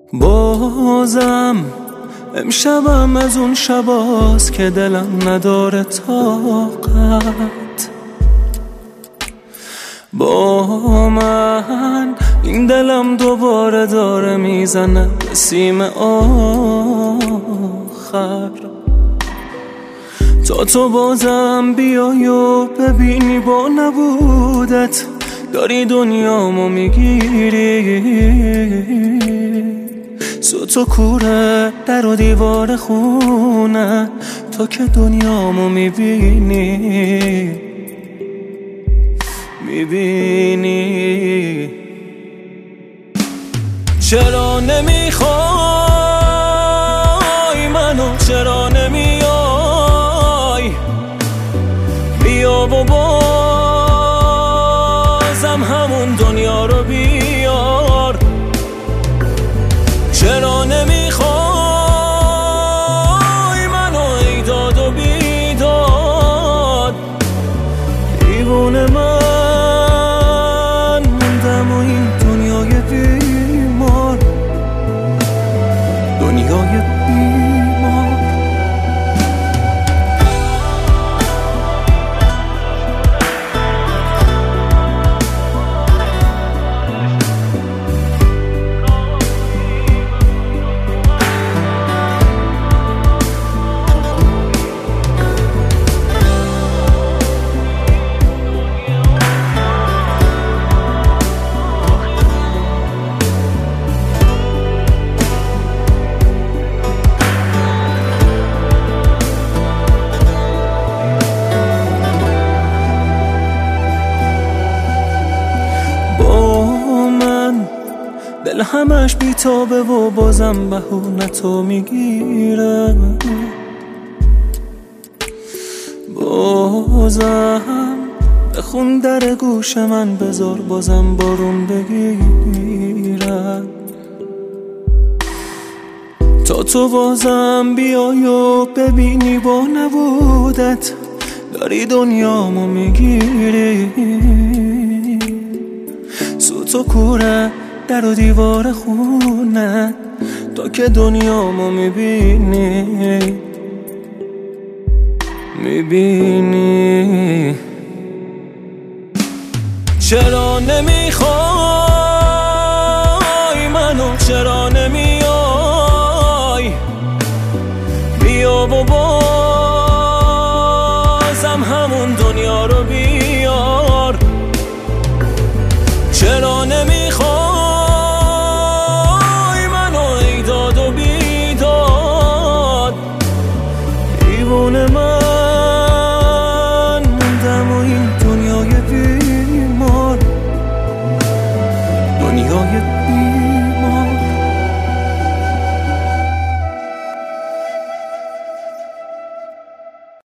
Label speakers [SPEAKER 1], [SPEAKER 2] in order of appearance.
[SPEAKER 1] بازم امشبم از اون شباست که دلم نداره طاقت. با من این دلم دوباره داره میزنه به سیم آخر. تا تو بازم بیای و ببینی با نبودت داری دنیامو میگیری. سوت و کوره در و دیوار خونه تا که دنیامو میبینی. چرا نمیخوای منو، چرا نمیای؟ بیا و بازم همون دنیا رو بیار. چرا نمیخوای منو ای داد و بیداد؟ دیوونه من موندم و این دنیای بیمار، دنیای بیمار. دل همش بیتابه و بازم بهونتو میگیره. بازم بخون در گوش من بذار بازم بارون بگیره. تا تو بازم بیای و ببینی با نبودت داری دنیامو میگیری. سوت و کوره در و دیوار خونه تا که دنیامو میبینی. چرا نمیخوای منو، چرا نمیای؟ بیا و بازم همون دنیا رو بیار. چرا نمیخوای منو ای داد و بیداد؟ دیوونه من